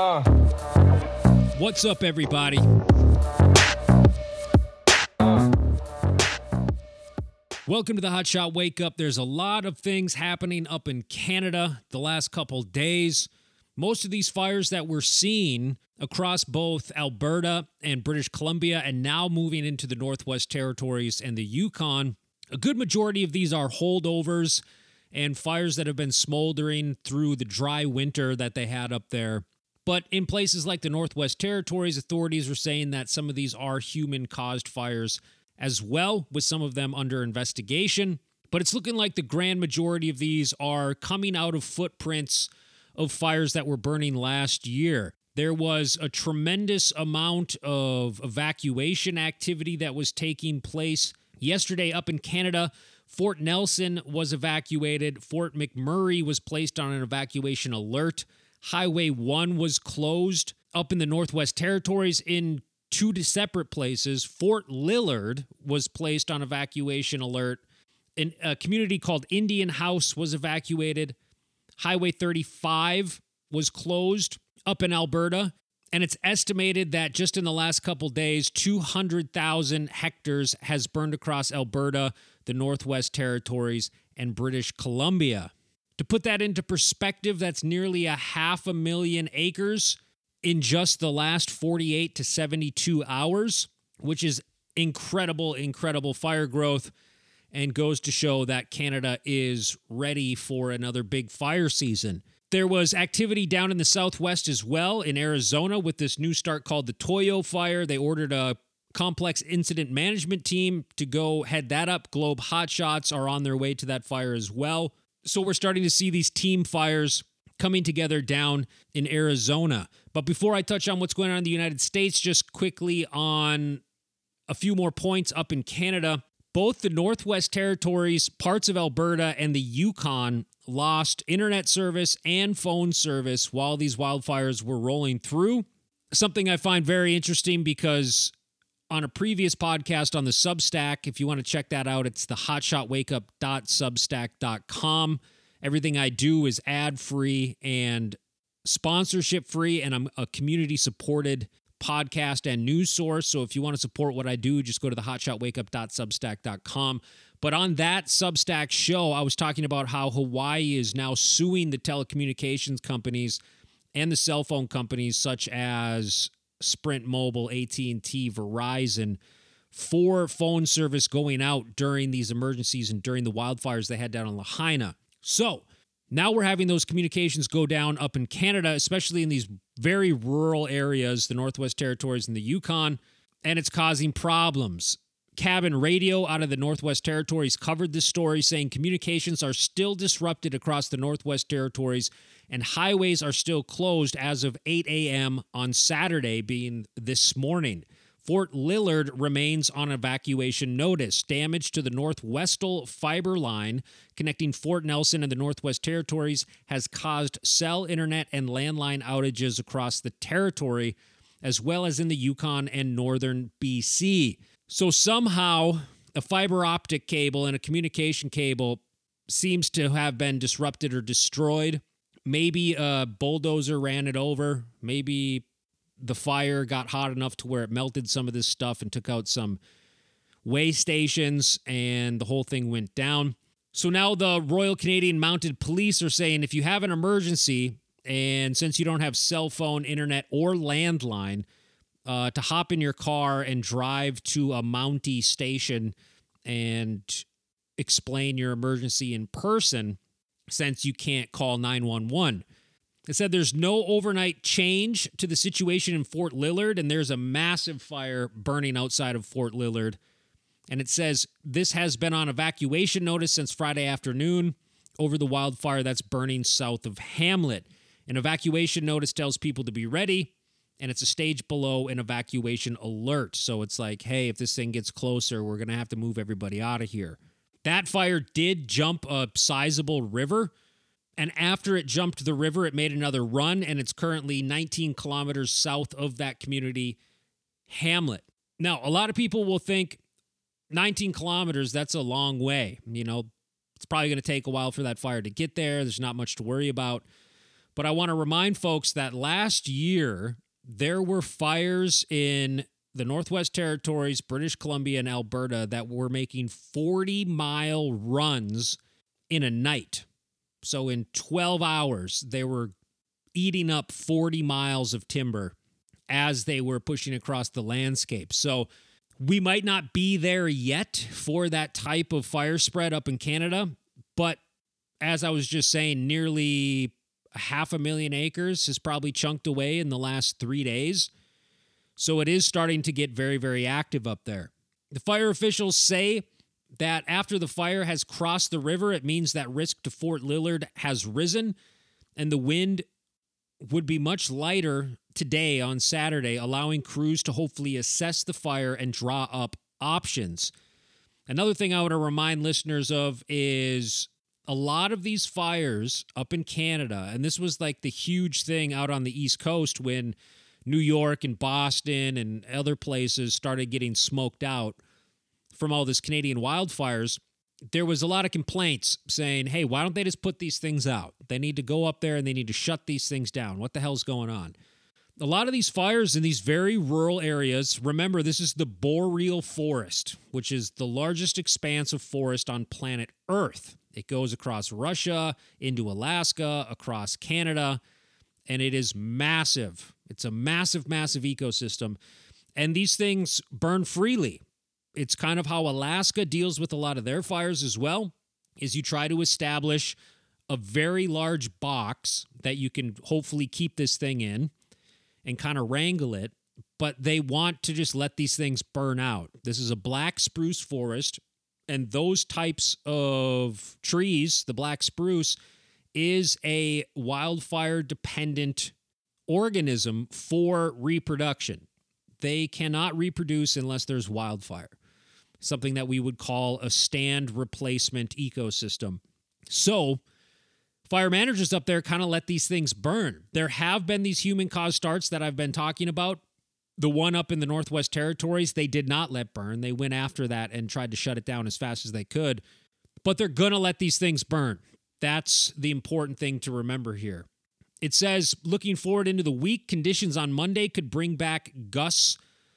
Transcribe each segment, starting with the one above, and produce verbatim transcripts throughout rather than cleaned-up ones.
Uh. What's up, everybody? Welcome to the Hot Shot Wake Up. There's a lot of things happening up in Canada the last couple days. Most of these fires that we're seeing across both Alberta and British Columbia and now moving into the Northwest Territories and the Yukon, a good majority of these are holdovers and fires that have been smoldering through the dry winter that they had up there. But in places like the Northwest Territories, authorities are saying that some of these are human-caused fires as well, with some of them under investigation. But it's looking like the grand majority of these are coming out of footprints of fires that were burning last year. There was a tremendous amount of evacuation activity that was taking place yesterday up in Canada. Fort Nelson was evacuated. Fort McMurray was placed on an evacuation alert. Highway one was closed. Up in the Northwest Territories in two separate places, Fort Lillard was placed on evacuation alert. In a community called Indian House was evacuated. Highway thirty-five was closed up in Alberta. And it's estimated that just in the last couple days, two hundred thousand hectares has burned across Alberta, the Northwest Territories, and British Columbia. To put that into perspective, that's nearly a half a million acres in just the last forty-eight to seventy-two hours, which is incredible, incredible fire growth, and goes to show that Canada is ready for another big fire season. There was activity down in the Southwest as well, in Arizona, with this new start called the Toyo Fire. They ordered a complex incident management team to go head that up. Globe Hotshots are on their way to that fire as well. So we're starting to see these team fires coming together down in Arizona. But before I touch on what's going on in the United States, just quickly on a few more points up in Canada. Both the Northwest Territories, parts of Alberta, and the Yukon lost internet service and phone service while these wildfires were rolling through. Something I find very interesting because on a previous podcast on the Substack, if you want to check that out, it's the hotshotwakeup dot substack dot com. Everything I do is ad-free and sponsorship-free, and I'm a community-supported podcast and news source. So if you want to support what I do, just go to the hotshotwakeup dot substack dot com. But on that Substack show, I was talking about how Hawaii is now suing the telecommunications companies and the cell phone companies such as Sprint Mobile, A T and T, Verizon, for phone service going out during these emergencies and during the wildfires they had down in Lahaina. So now we're having those communications go down up in Canada, especially in these very rural areas, the Northwest Territories and the Yukon, and it's causing problems. Cabin Radio out of the Northwest Territories covered this story, saying communications are still disrupted across the Northwest Territories and highways are still closed as of eight a.m. on Saturday, being this morning. Fort Lillard remains on evacuation notice. Damage to the Northwestal fiber line connecting Fort Nelson and the Northwest Territories has caused cell, internet, and landline outages across the territory, as well as in the Yukon and northern B C. So somehow a fiber optic cable and a communication cable seems to have been disrupted or destroyed. Maybe a bulldozer ran it over. Maybe the fire got hot enough to where it melted some of this stuff and took out some way stations, and the whole thing went down. So now the Royal Canadian Mounted Police are saying if you have an emergency, and since you don't have cell phone, internet, or landline, uh, to hop in your car and drive to a Mountie station and explain your emergency in person, since you can't call nine one one. It said there's no overnight change to the situation in Fort Lillard, and there's a massive fire burning outside of Fort Lillard. And it says this has been on evacuation notice since Friday afternoon over the wildfire that's burning south of Hamlet. An evacuation notice tells people to be ready, and it's a stage below an evacuation alert. So it's like, hey, if this thing gets closer, we're going to have to move everybody out of here. That fire did jump a sizable river. And after it jumped the river, it made another run, and it's currently nineteen kilometers south of that community, Hamlet. Now, a lot of people will think nineteen kilometers, that's a long way. You know, it's probably going to take a while for that fire to get there. There's not much to worry about. But I want to remind folks that last year, there were fires in the Northwest Territories, British Columbia, and Alberta that were making forty-mile runs in a night. So in twelve hours, they were eating up forty miles of timber as they were pushing across the landscape. So we might not be there yet for that type of fire spread up in Canada, but as I was just saying, nearly half a million acres is probably chunked away in the last three days. So it is starting to get very, very active up there. The fire officials say that after the fire has crossed the river, it means that risk to Fort Lillard has risen, and the wind would be much lighter today on Saturday, allowing crews to hopefully assess the fire and draw up options. Another thing I want to remind listeners of is a lot of these fires up in Canada, and this was like the huge thing out on the East Coast when New York and Boston and other places started getting smoked out from all this Canadian wildfires. There was a lot of complaints saying, hey, why don't they just put these things out? They need to go up there and they need to shut these things down. What the hell's going on? A lot of these fires in these very rural areas, remember, this is the boreal forest, which is the largest expanse of forest on planet Earth. It goes across Russia, into Alaska, across Canada, and it is massive. It's a massive, massive ecosystem. And these things burn freely. It's kind of how Alaska deals with a lot of their fires as well, is you try to establish a very large box that you can hopefully keep this thing in and kind of wrangle it, but they want to just let these things burn out. This is a black spruce forest, and those types of trees, the black spruce, is a wildfire-dependent organism for reproduction. They cannot reproduce unless there's wildfire, something that we would call a stand replacement ecosystem. So fire managers up there kind of let these things burn. There have been these human-caused starts that I've been talking about. The one up in the Northwest Territories, they did not let burn. They went after that and tried to shut it down as fast as they could. But they're going to let these things burn. That's the important thing to remember here. It says, looking forward into the week, conditions on Monday could bring back gusts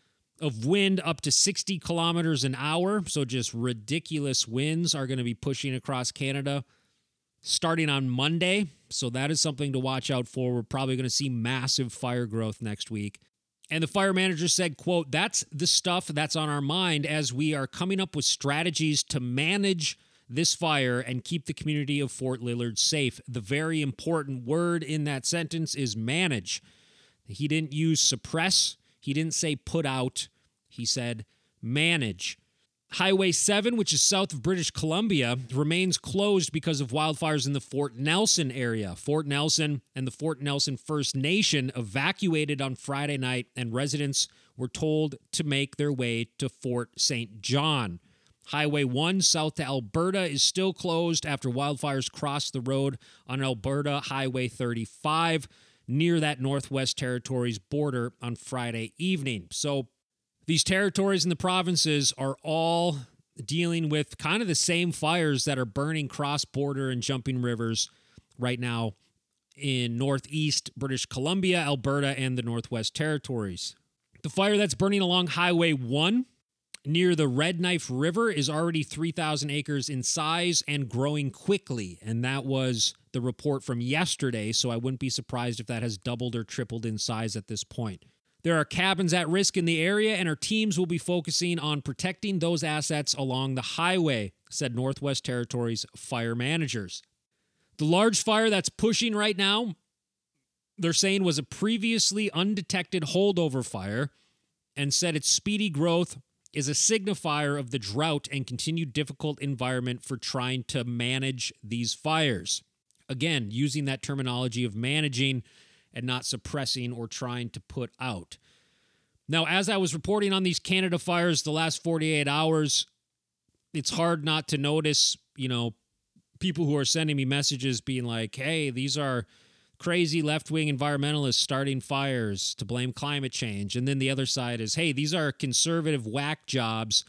of wind up to sixty kilometers an hour. So just ridiculous winds are going to be pushing across Canada starting on Monday. So that is something to watch out for. We're probably going to see massive fire growth next week. And the fire manager said, quote, that's the stuff that's on our mind as we are coming up with strategies to manage this fire and keep the community of Fort Lillard safe. The very important word in that sentence is manage. He didn't use suppress. He didn't say put out. He said manage. Highway seven, which is south of British Columbia, remains closed because of wildfires in the Fort Nelson area. Fort Nelson and the Fort Nelson First Nation evacuated on Friday night, and residents were told to make their way to Fort Saint John. Highway one south to Alberta is still closed after wildfires crossed the road on Alberta Highway thirty-five near that Northwest Territories border on Friday evening. So these territories and the provinces are all dealing with kind of the same fires that are burning cross-border and jumping rivers right now in northeast British Columbia, Alberta, and the Northwest Territories. The fire that's burning along Highway one near the Red Knife River is already three thousand acres in size and growing quickly, and that was the report from yesterday, so I wouldn't be surprised if that has doubled or tripled in size at this point. There are cabins at risk in the area, and our teams will be focusing on protecting those assets along the highway, said Northwest Territories fire managers. The large fire that's pushing right now, they're saying was a previously undetected holdover fire, and said its speedy growth is a signifier of the drought and continued difficult environment for trying to manage these fires. Again, using that terminology of managing and not suppressing or trying to put out. Now, as I was reporting on these Canada fires the last forty-eight hours, it's hard not to notice, you know, people who are sending me messages being like, hey, these are crazy left-wing environmentalists starting fires to blame climate change. And then the other side is, hey, these are conservative whack jobs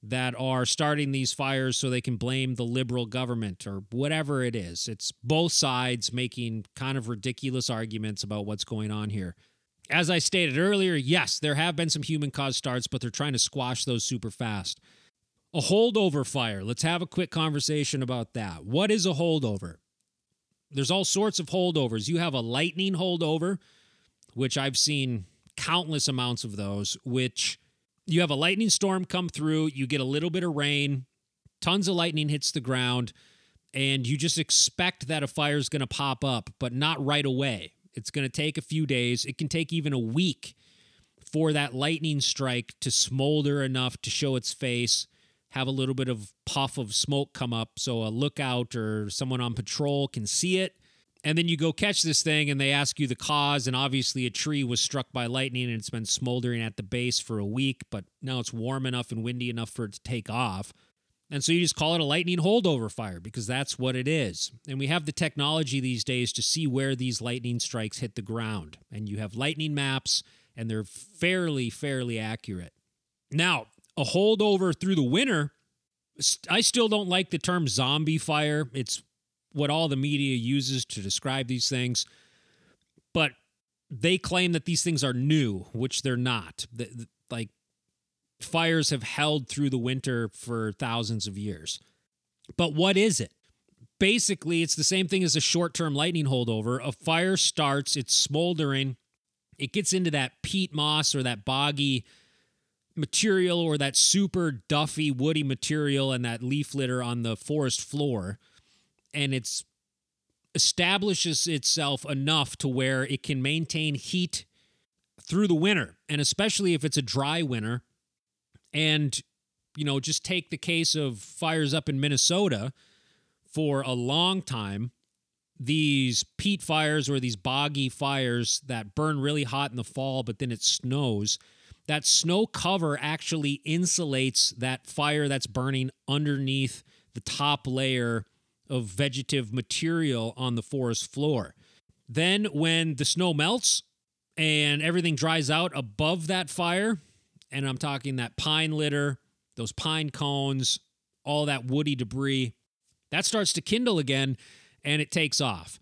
that are starting these fires so they can blame the liberal government or whatever it is. It's both sides making kind of ridiculous arguments about what's going on here. As I stated earlier, yes, there have been some human-caused starts, but they're trying to squash those super fast. A holdover fire. Let's have a quick conversation about that. What is a holdover? There's all sorts of holdovers. You have a lightning holdover, which I've seen countless amounts of those, which you have a lightning storm come through, you get a little bit of rain, tons of lightning hits the ground, and you just expect that a fire is going to pop up, but not right away. It's going to take a few days. It can take even a week for that lightning strike to smolder enough to show its face, have a little bit of puff of smoke come up so a lookout or someone on patrol can see it. And then you go catch this thing and they ask you the cause, and obviously a tree was struck by lightning and it's been smoldering at the base for a week, but now it's warm enough and windy enough for it to take off. And so you just call it a lightning holdover fire because that's what it is. And we have the technology these days to see where these lightning strikes hit the ground. And you have lightning maps and they're fairly, fairly accurate. Now, a holdover through the winter, I still don't like the term zombie fire. It's what all the media uses to describe these things. But they claim that these things are new, which they're not. The, the, like, fires have held through the winter for thousands of years. But what is it? Basically, it's the same thing as a short-term lightning holdover. A fire starts, it's smoldering, it gets into that peat moss or that boggy material or that super duffy, woody material and that leaf litter on the forest floor, and it's establishes itself enough to where it can maintain heat through the winter, and especially if it's a dry winter. And, you know, just take the case of fires up in Minnesota. For a long time, these peat fires or these boggy fires that burn really hot in the fall, but then it snows, that snow cover actually insulates that fire that's burning underneath the top layer of vegetative material on the forest floor. Then when the snow melts and everything dries out above that fire, and I'm talking that pine litter, those pine cones, all that woody debris, that starts to kindle again and it takes off.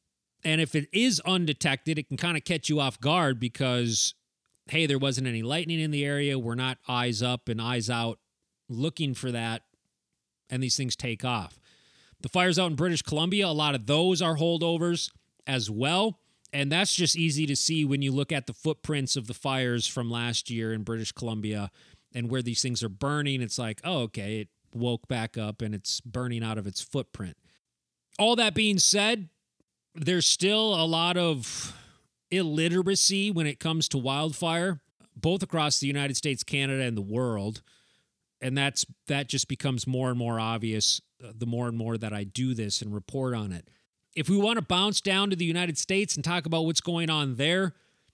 And if it is undetected, it can kind of catch you off guard because, hey, there wasn't any lightning in the area. We're not eyes up and eyes out looking for that. And these things take off. The fires out in British Columbia, a lot of those are holdovers as well. And that's just easy to see when you look at the footprints of the fires from last year in British Columbia and where these things are burning. It's like, oh, okay, it woke back up and it's burning out of its footprint. All that being said, there's still a lot of illiteracy when it comes to wildfire, both across the United States, Canada, and the world. And that's that just becomes more and more obvious uh, the more and more that I do this and report on it. If we want to bounce down to the United States and talk about what's going on there,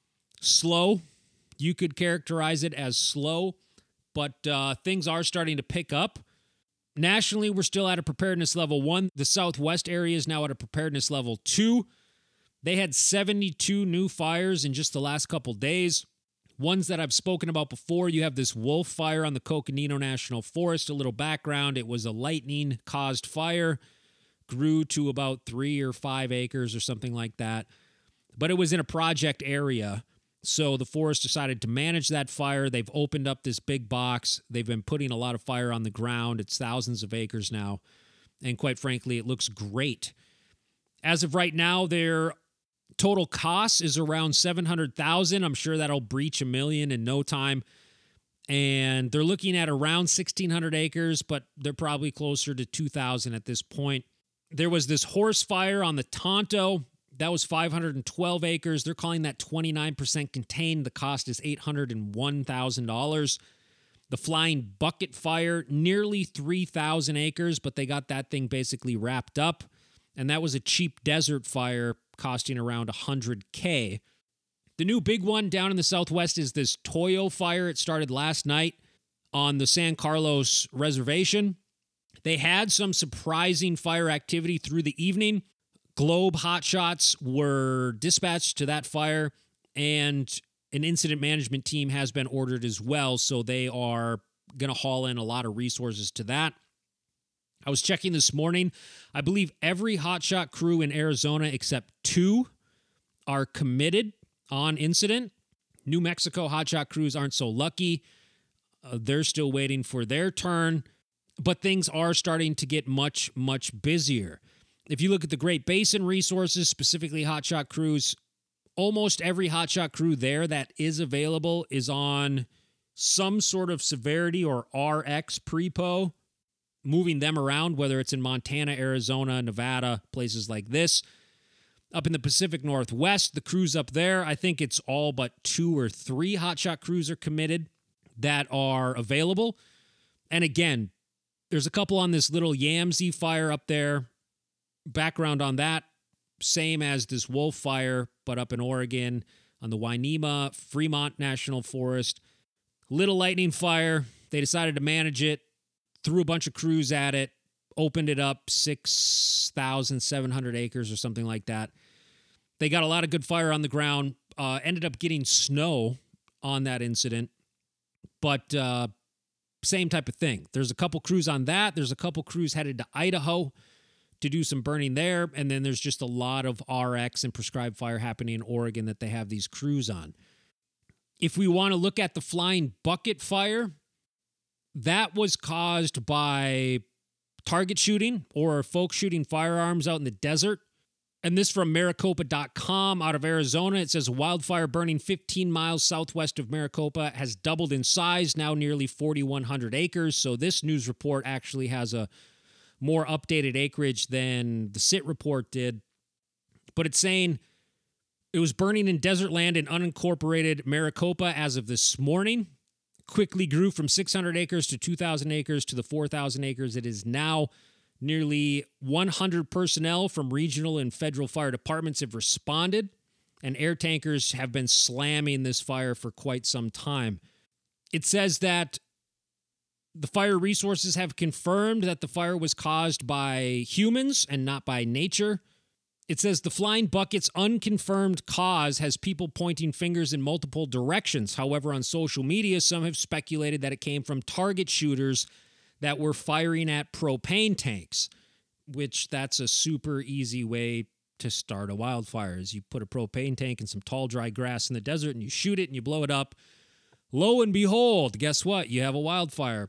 slow. You could characterize it as slow, but uh, things are starting to pick up. Nationally, we're still at a preparedness level one. The Southwest area is now at a preparedness level two. They had seventy-two new fires in just the last couple days. Ones that I've spoken about before, you have this wolf fire on the Coconino National Forest. A little background, it was a lightning-caused fire. Grew to about three or five acres or something like that. But it was in a project area, so the forest decided to manage that fire. They've opened up this big box. They've been putting a lot of fire on the ground. It's thousands of acres now, and quite frankly, it looks great. As of right now, their total cost is around seven hundred thousand dollars. I'm sure that'll breach a million in no time. And they're looking at around sixteen hundred acres, but they're probably closer to two thousand at this point. There was this horse fire on the Tonto. That was five hundred twelve acres. They're calling that twenty-nine percent contained. The cost is eight hundred one thousand dollars. The Flying Bucket fire, nearly three thousand acres, but they got that thing basically wrapped up. And that was a cheap desert fire costing around one hundred thousand dollars. The new big one down in the Southwest is this Toyo fire. It started last night on the San Carlos Reservation. They had some surprising fire activity through the evening. Globe hotshots were dispatched to that fire, and an incident management team has been ordered as well, so they are going to haul in a lot of resources to that. I was checking this morning. I believe every hotshot crew in Arizona except two are committed on incident. New Mexico hotshot crews aren't so lucky. Uh, they're still waiting for their turn, but things are starting to get much, much busier. If you look at the Great Basin resources, specifically hotshot crews, almost every hotshot crew there that is available is on some sort of severity or R X prepo, moving them around, whether it's in Montana, Arizona, Nevada, places like this. Up in the Pacific Northwest, the crews up there, I think it's all but two or three hotshot crews are committed that are available. And again, there's a couple on this little Yamsey fire up there. Background on that, same as this Wolf fire, but up in Oregon on the Wainema Fremont National Forest. Little lightning fire. They decided to manage it, threw a bunch of crews at it, opened it up six thousand seven hundred acres or something like that. They got a lot of good fire on the ground, uh, ended up getting snow on that incident, but uh, same type of thing. There's a couple crews on that. There's a couple crews headed to Idaho to do some burning there, and then there's just a lot of R X and prescribed fire happening in Oregon that they have these crews on. If we want to look at the Flying Bucket fire, that was caused by target shooting or folks shooting firearms out in the desert. And this from Maricopa dot com out of Arizona. It says wildfire burning fifteen miles southwest of Maricopa has doubled in size, now nearly forty-one hundred acres. So this news report actually has a more updated acreage than the S I T report did. But it's saying it was burning in desert land in unincorporated Maricopa as of this morning. Quickly grew from six hundred acres to two thousand acres to the four thousand acres. It is now nearly one hundred personnel from regional and federal fire departments have responded, and air tankers have been slamming this fire for quite some time. It says that the fire resources have confirmed that the fire was caused by humans and not by nature. It says the Flying Bucket's unconfirmed cause has people pointing fingers in multiple directions. However, on social media, some have speculated that it came from target shooters that were firing at propane tanks, which that's a super easy way to start a wildfire. Is you put a propane tank and some tall, dry grass in the desert and you shoot it and you blow it up. Lo and behold, guess what? You have a wildfire.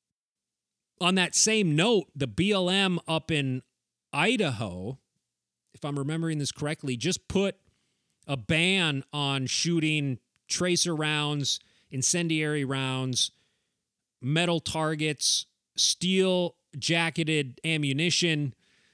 On that same note, the B L M up in Idaho, if I'm remembering this correctly, just put a ban on shooting tracer rounds, incendiary rounds, metal targets, steel jacketed ammunition,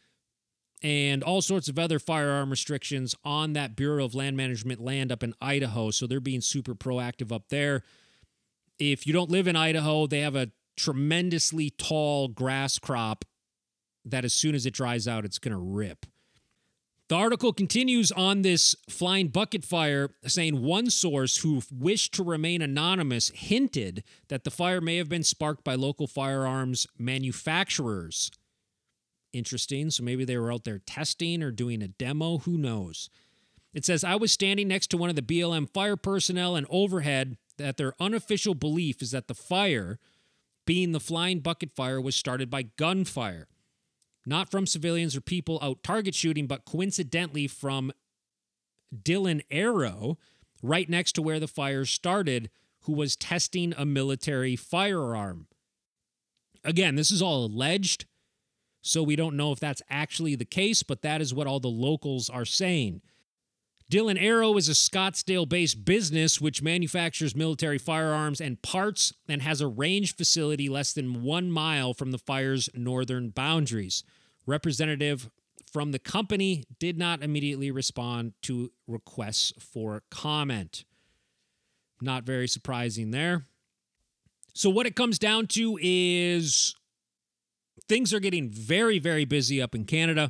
and all sorts of other firearm restrictions on that Bureau of Land Management land up in Idaho. So they're being super proactive up there. If you don't live in Idaho, they have a tremendously tall grass crop that as soon as it dries out, it's going to rip. The article continues on this Flying Bucket fire, saying one source who wished to remain anonymous hinted that the fire may have been sparked by local firearms manufacturers. Interesting. So maybe they were out there testing or doing a demo. Who knows? It says, I was standing next to one of the B L M fire personnel and overhead that their unofficial belief is that the fire, being the Flying Bucket fire, was started by gunfire. Not from civilians or people out target shooting, but coincidentally from Dylan Arrow, right next to where the fire started, who was testing a military firearm. Again, this is all alleged, so we don't know if that's actually the case, but that is what all the locals are saying. Dylan Arrow is a Scottsdale-based business which manufactures military firearms and parts and has a range facility less than one mile from the fire's northern boundaries. Representative from the company did not immediately respond to requests for comment. Not very surprising there. So what it comes down to is things are getting very, very busy up in Canada.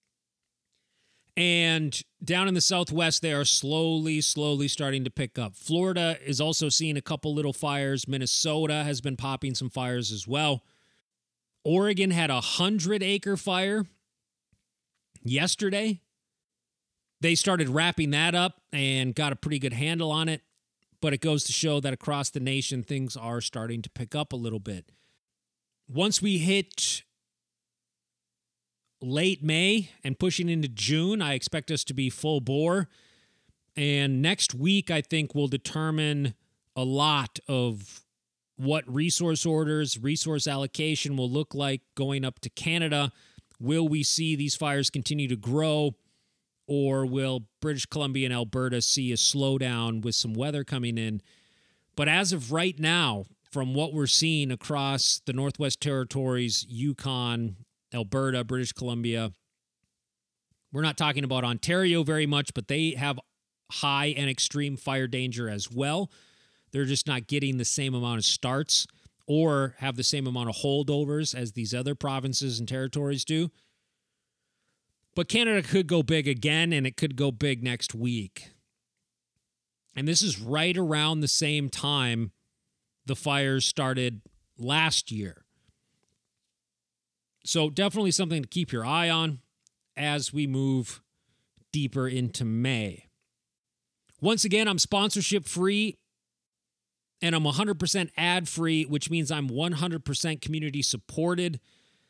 And down in the Southwest, they are slowly, slowly starting to pick up. Florida is also seeing a couple little fires. Minnesota has been popping some fires as well. Oregon had a hundred-acre fire yesterday. They started wrapping that up and got a pretty good handle on it. but it goes to show that across the nation, things are starting to pick up a little bit. Once we hit late May and pushing into June, I expect us to be full bore. And next week, I think, will determine a lot of what resource orders, resource allocation will look like going up to Canada. Will we see these fires continue to grow, or will British Columbia and Alberta see a slowdown with some weather coming in? But as of right now, from what we're seeing across the Northwest Territories, Yukon, Alberta, British Columbia, we're not talking about Ontario very much, but they have high and extreme fire danger as well. They're just not getting the same amount of starts or have the same amount of holdovers as these other provinces and territories do. But Canada could go big again, and it could go big next week. And this is right around the same time the fires started last year. So definitely something to keep your eye on as we move deeper into May. Once again, I'm sponsorship free. And I'm one hundred percent ad-free, which means I'm one hundred percent community supported.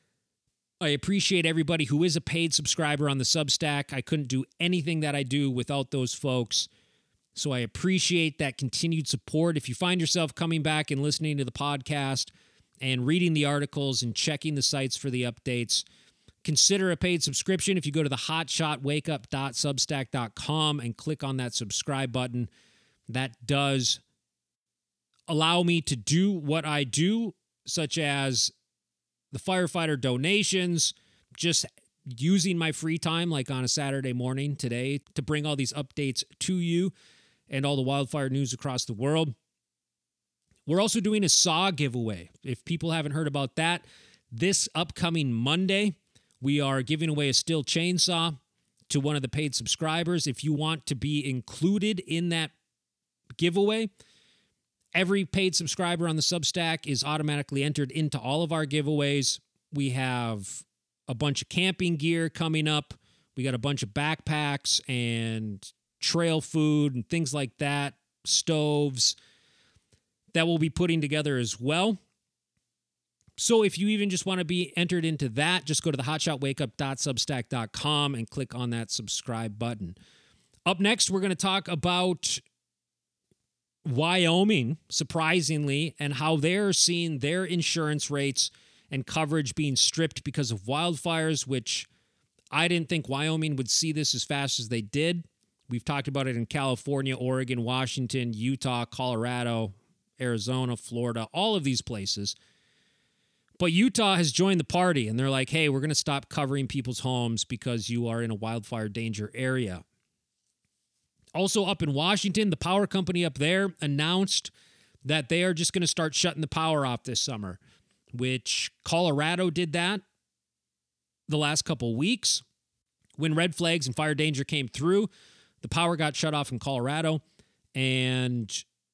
I appreciate everybody who is a paid subscriber on the Substack. I couldn't do anything that I do without those folks. So I appreciate that continued support. If you find yourself coming back and listening to the podcast and reading the articles and checking the sites for the updates, consider a paid subscription. If you go to the hotshot wake up dot substack dot com and click on that subscribe button, that does allow me to do what I do, such as the firefighter donations, just using my free time, like on a Saturday morning today, to bring all these updates to you and all the wildfire news across the world. We're also doing a saw giveaway. If people haven't heard about that, this upcoming Monday, we are giving away a Stihl chainsaw to one of the paid subscribers. If you want to be included in that giveaway, every paid subscriber on the Substack is automatically entered into all of our giveaways. We have a bunch of camping gear coming up. We got a bunch of backpacks and trail food and things like that, stoves that we'll be putting together as well. So if you even just want to be entered into that, just go to the hotshot wake up dot substack dot com and click on that subscribe button. Up next, we're going to talk about Wyoming, surprisingly, and how they're seeing their insurance rates and coverage being stripped because of wildfires, which I didn't think Wyoming would see this as fast as they did. We've talked about it in California, Oregon, Washington, Utah, Colorado, Arizona, Florida, all of these places. But Utah has joined the party, and they're like, hey, we're going to stop covering people's homes because you are in a wildfire danger area. Also up in Washington, the power company up there announced that they are just going to start shutting the power off this summer, which Colorado did that the last couple weeks. When red flags and fire danger came through, the power got shut off in Colorado. And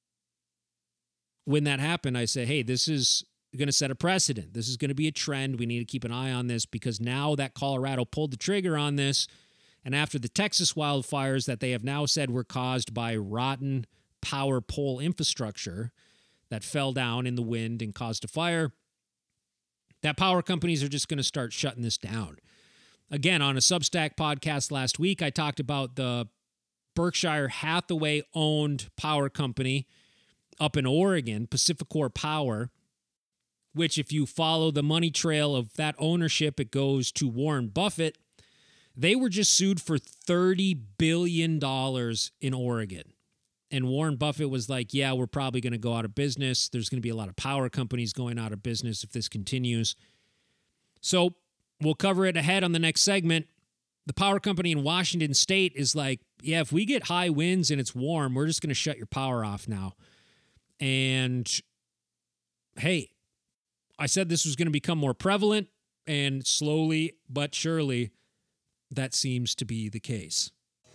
when that happened, I said, hey, this is going to set a precedent. This is going to be a trend. We need to keep an eye on this because now that Colorado pulled the trigger on this, and after the Texas wildfires that they have now said were caused by rotten power pole infrastructure that fell down in the wind and caused a fire, that power companies are just going to start shutting this down. Again, on a Substack podcast last week, I talked about the Berkshire Hathaway-owned power company up in Oregon, PacifiCorp Power, which if you follow the money trail of that ownership, it goes to Warren Buffett. They were just sued for thirty billion dollars in Oregon. And Warren Buffett was like, yeah, we're probably going to go out of business. There's going to be a lot of power companies going out of business if this continues. So we'll cover it ahead on the next segment. The power company in Washington State is like, yeah, if we get high winds and it's warm, we're just going to shut your power off now. And hey, I said this was going to become more prevalent, and slowly but surely, that seems to be the case.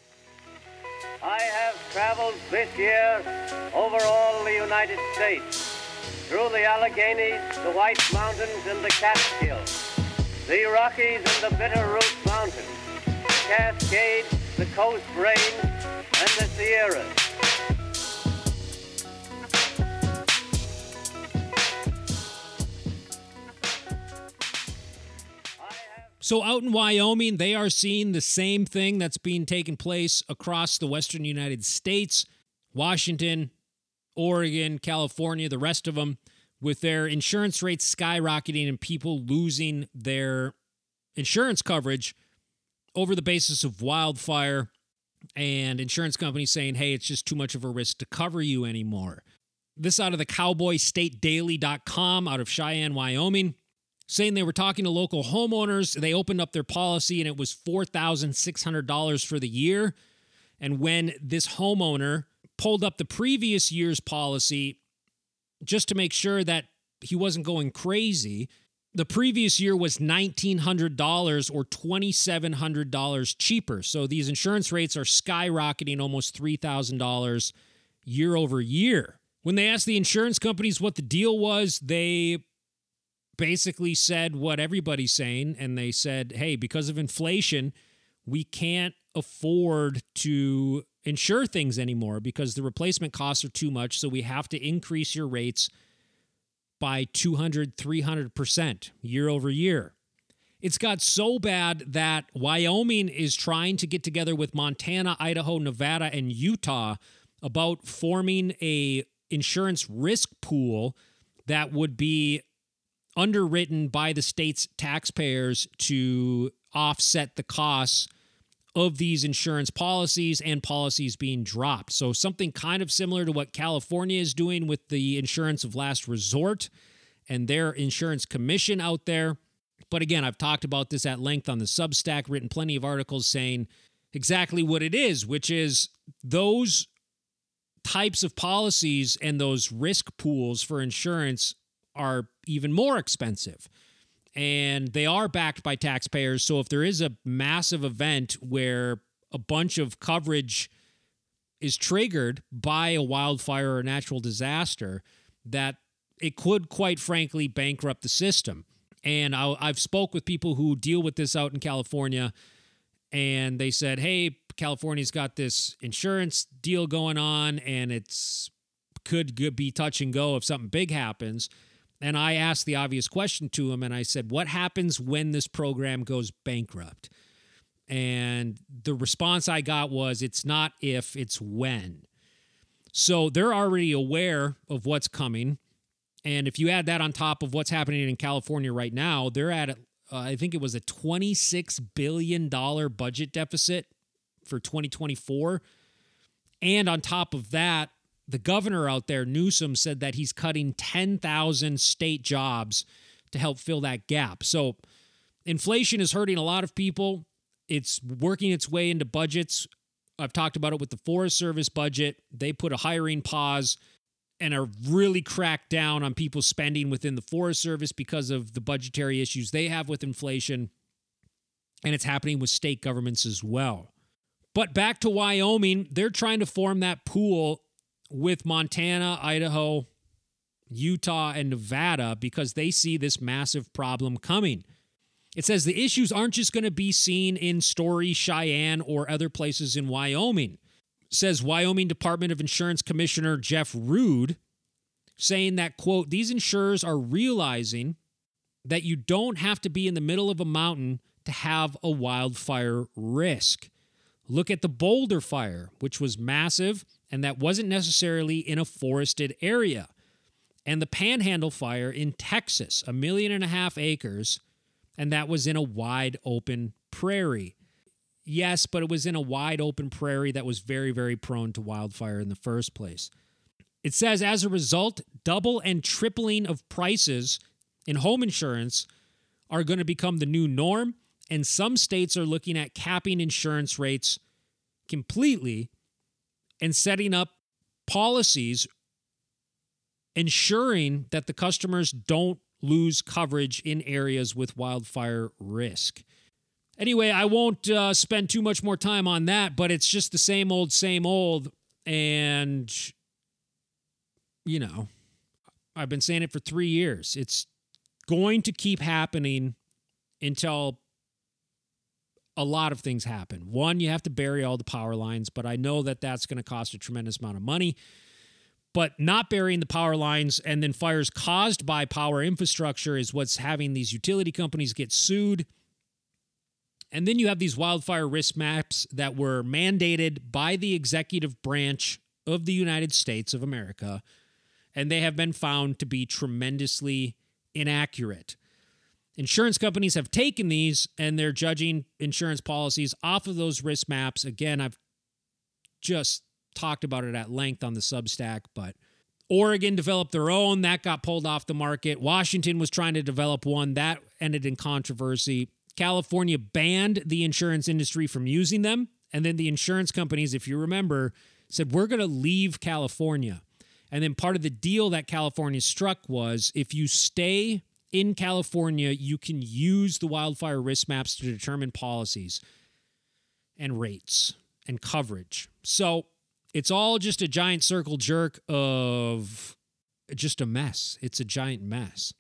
I have traveled this year over all the United States, through the Alleghenies, the White Mountains, and the Catskills, the Rockies and the Bitterroot Mountains, the Cascades, the Coast Range, and the Sierras. So out in Wyoming, they are seeing the same thing that's being taken place across the western United States, Washington, Oregon, California, the rest of them, with their insurance rates skyrocketing and people losing their insurance coverage over the basis of wildfire, and insurance companies saying, hey, it's just too much of a risk to cover you anymore. This out of the cowboy state daily dot com out of Cheyenne, Wyoming, saying they were talking to local homeowners. They opened up their policy and it was four thousand six hundred dollars for the year. And when this homeowner pulled up the previous year's policy just to make sure that he wasn't going crazy, the previous year was nineteen hundred dollars or twenty-seven hundred dollars cheaper. So these insurance rates are skyrocketing almost three thousand dollars year over year. When they asked the insurance companies what the deal was, they basically said what everybody's saying, and they said, hey, because of inflation, we can't afford to insure things anymore because the replacement costs are too much, so we have to increase your rates by two hundred, three hundred percent year over year. It's got so bad that Wyoming is trying to get together with Montana, Idaho, Nevada, and Utah about forming a insurance risk pool that would be underwritten by the state's taxpayers to offset the costs of these insurance policies and policies being dropped. So something kind of similar to what California is doing with the insurance of last resort and their insurance commission out there. But again, I've talked about this at length on the Substack, written plenty of articles saying exactly what it is, which is those types of policies and those risk pools for insurance are even more expensive. And they are backed by taxpayers. So if there is a massive event where a bunch of coverage is triggered by a wildfire or a natural disaster, that it could, quite frankly, bankrupt the system. And I, I've spoke with people who deal with this out in California, and they said, hey, California's got this insurance deal going on, and it's could be touch and go if something big happens. And I asked the obvious question to him, and I said, what happens when this program goes bankrupt? And the response I got was, it's not if, it's when. So they're already aware of what's coming. And if you add that on top of what's happening in California right now, they're at, uh, I think it was a twenty-six billion dollars budget deficit for twenty twenty-four. And on top of that, the governor out there, Newsom, said that he's cutting ten thousand state jobs to help fill that gap. So inflation is hurting a lot of people. It's working its way into budgets. I've talked about it with the Forest Service budget. They put a hiring pause and are really cracked down on people spending within the Forest Service because of the budgetary issues they have with inflation. And it's happening with state governments as well. But back to Wyoming, they're trying to form that pool with Montana, Idaho, Utah, and Nevada because they see this massive problem coming. It says the issues aren't just going to be seen in Story, Cheyenne, or other places in Wyoming. Says Wyoming Department of Insurance Commissioner Jeff Rude, saying that, quote, these insurers are realizing that you don't have to be in the middle of a mountain to have a wildfire risk. Look at the Boulder fire, which was massive, and that wasn't necessarily in a forested area. And the Panhandle fire in Texas, a million and a half acres, and that was in a wide open prairie. Yes, but it was in a wide open prairie that was very, very prone to wildfire in the first place. It says, as a result, double and tripling of prices in home insurance are going to become the new norm, and some states are looking at capping insurance rates completely and setting up policies ensuring that the customers don't lose coverage in areas with wildfire risk. Anyway, I won't uh, spend too much more time on that, but it's just the same old, same old. And, you know, I've been saying it for three years. It's going to keep happening until a lot of things happen. One, you have to bury all the power lines, but I know that that's going to cost a tremendous amount of money. But not burying the power lines and then fires caused by power infrastructure is what's having these utility companies get sued. And then you have these wildfire risk maps that were mandated by the executive branch of the United States of America, and they have been found to be tremendously inaccurate. Insurance companies have taken these, and they're judging insurance policies off of those risk maps. Again, I've just talked about it at length on the Substack, but Oregon developed their own. That got pulled off the market. Washington was trying to develop one. That ended in controversy. California banned the insurance industry from using them. And then the insurance companies, if you remember, said, we're going to leave California. And then part of the deal that California struck was if you stay in California, you can use the wildfire risk maps to determine policies and rates and coverage. So it's all just a giant circle jerk of just a mess. It's a giant mess.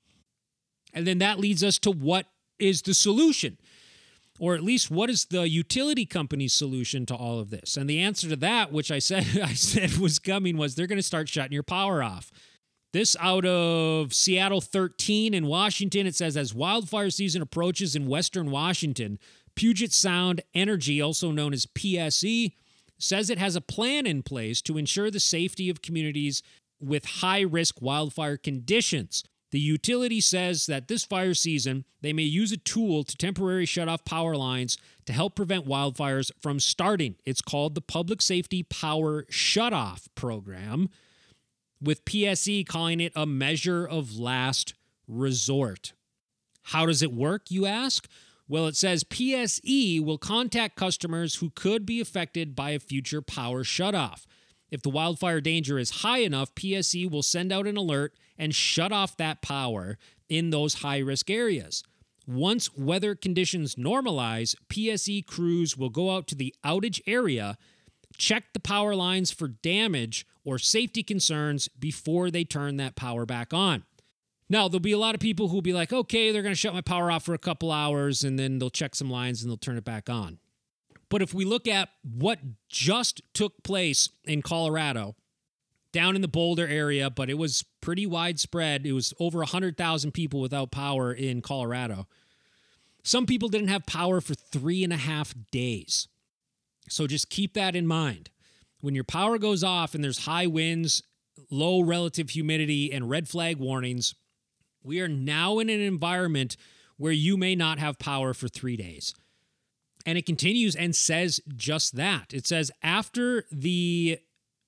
And then that leads us to what is the solution, or at least what is the utility company's solution to all of this? And the answer to that, which I said I said was coming, was they're going to start shutting your power off. This out of Seattle thirteen in Washington. It says, as wildfire season approaches in western Washington, Puget Sound Energy, also known as P S E, says it has a plan in place to ensure the safety of communities with high-risk wildfire conditions. The utility says that this fire season, they may use a tool to temporarily shut off power lines to help prevent wildfires from starting. It's called the Public Safety Power Shutoff Program, with P S E calling it a measure of last resort. How does it work, you ask? Well, it says P S E will contact customers who could be affected by a future power shutoff. If the wildfire danger is high enough, P S E will send out an alert and shut off that power in those high-risk areas. Once weather conditions normalize, P S E crews will go out to the outage area, check the power lines for damage or safety concerns before they turn that power back on. Now, there'll be a lot of people who'll be like, okay, they're going to shut my power off for a couple hours, and then they'll check some lines and they'll turn it back on. But if we look at what just took place in Colorado, down in the Boulder area, but it was pretty widespread. It was over one hundred thousand people without power in Colorado. Some people didn't have power for three and a half days. So just keep that in mind. When your power goes off and there's high winds, low relative humidity, and red flag warnings, we are now in an environment where you may not have power for three days. And it continues and says just that. It says after the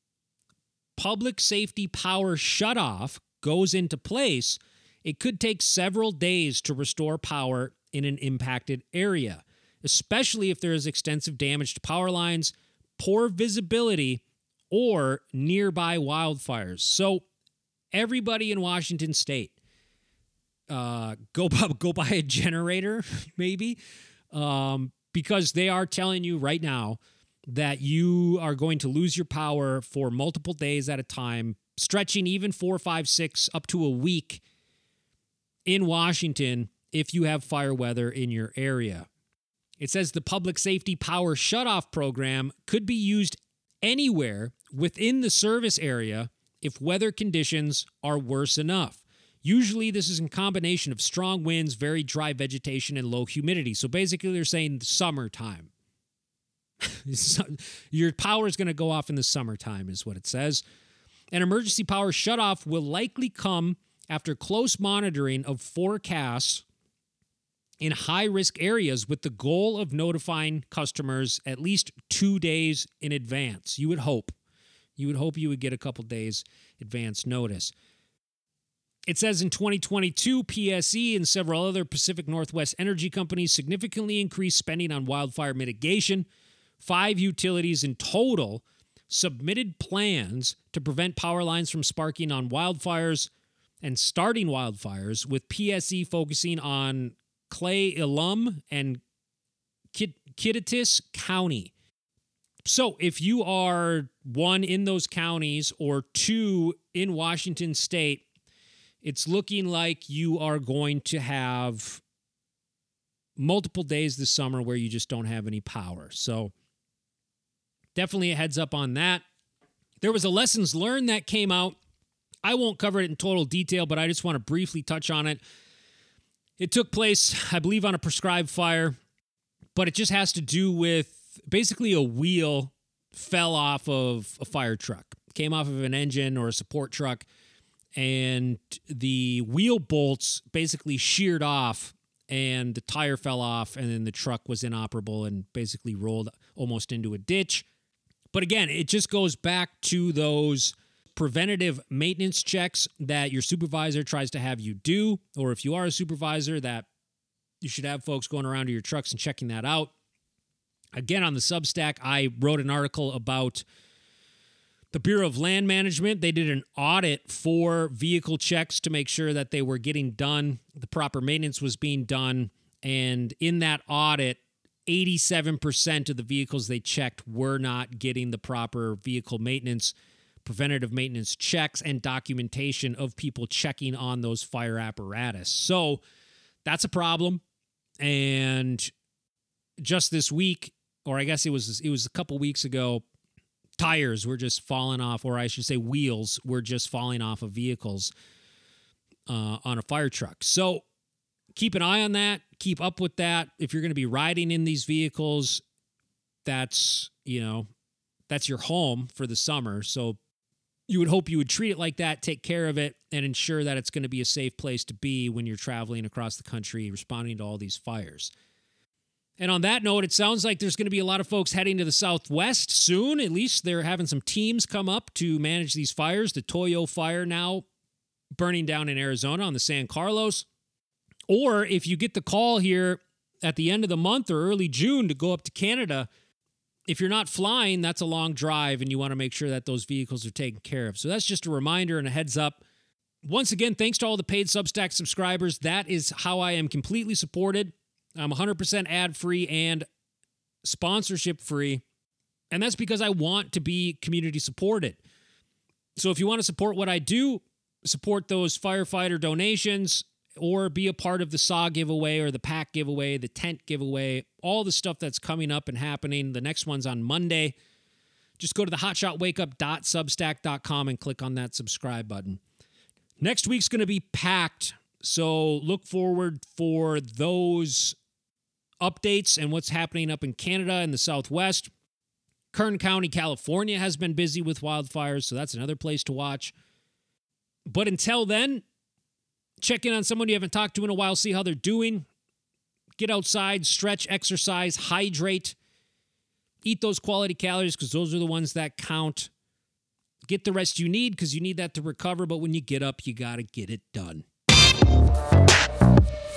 public safety power shutoff goes into place, it could take several days to restore power in an impacted area, especially if there is extensive damage to power lines, poor visibility, or nearby wildfires. So everybody in Washington State, uh, go, go buy a generator, maybe, um, because they are telling you right now that you are going to lose your power for multiple days at a time, stretching even four, five, six, up to a week in Washington if you have fire weather in your area. It says the Public Safety Power Shutoff Program could be used anywhere within the service area if weather conditions are worse enough. Usually this is in combination of strong winds, very dry vegetation, and low humidity. So basically they're saying summertime. Your power is going to go off in the summertime is what it says. An emergency power shutoff will likely come after close monitoring of forecasts in high-risk areas with the goal of notifying customers at least two days in advance. You would hope. You would hope you would get a couple days advance notice. It says in twenty twenty-two, P S E and several other Pacific Northwest energy companies significantly increased spending on wildfire mitigation. Five utilities in total submitted plans to prevent power lines from sparking on wildfires and starting wildfires, with P S E focusing on Cle Elum and Kittitas County. So if you are one in those counties or two in Washington State, it's looking like you are going to have multiple days this summer where you just don't have any power. So definitely a heads up on that. There was a lessons learned that came out. I won't cover it in total detail, but I just want to briefly touch on it. It took place, I believe, on a prescribed fire but it just has to do with basically a wheel fell off of a fire truck, came off of an engine or a support truck, and the wheel bolts basically sheared off and the tire fell off, and then the truck was inoperable and basically rolled almost into a ditch. But again, it just goes back to those preventative maintenance checks that your supervisor tries to have you do, or if you are a supervisor, that you should have folks going around to your trucks and checking that out. Again, on the Substack, I wrote an article about the Bureau of Land Management. They did an audit for vehicle checks to make sure that they were getting done, the proper maintenance was being done, and in that audit, eighty-seven percent of the vehicles they checked were not getting the proper vehicle maintenance, preventative maintenance checks, and documentation of people checking on those fire apparatus. So that's a problem. And just this week, or I guess it was it was a couple weeks ago, tires were just falling off, or I should say wheels were just falling off of vehicles uh, on a fire truck. So keep an eye on that. Keep up with that. If you're going to be riding in these vehicles, that's, you know, that's your home for the summer. So you would hope you would treat it like that, take care of it, and ensure that it's going to be a safe place to be when you're traveling across the country, responding to all these fires. And on that note, it sounds like there's going to be a lot of folks heading to the Southwest soon. At least they're having some teams come up to manage these fires. The Toyo fire now burning down in Arizona on the San Carlos. Or if you get the call here at the end of the month or early June to go up to Canada, if you're not flying, that's a long drive, and you want to make sure that those vehicles are taken care of. So that's just a reminder and a heads up. Once again, thanks to all the paid Substack subscribers. That is how I am completely supported. I'm one hundred percent ad-free and sponsorship-free, and that's because I want to be community supported. So if you want to support what I do, support those firefighter donations, or be a part of the S A W giveaway or the pack giveaway, the tent giveaway, all the stuff that's coming up and happening. The next one's on Monday. Just go to the hotshot wake up dot substack dot com and click on that subscribe button. Next week's going to be packed, so look forward for those updates and what's happening up in Canada and the Southwest. Kern County, California has been busy with wildfires, so that's another place to watch. But until then, check in on someone you haven't talked to in a while, see how they're doing. Get outside, stretch, exercise, hydrate. Eat those quality calories because those are the ones that count. Get the rest you need because you need that to recover, but when you get up, you got to get it done.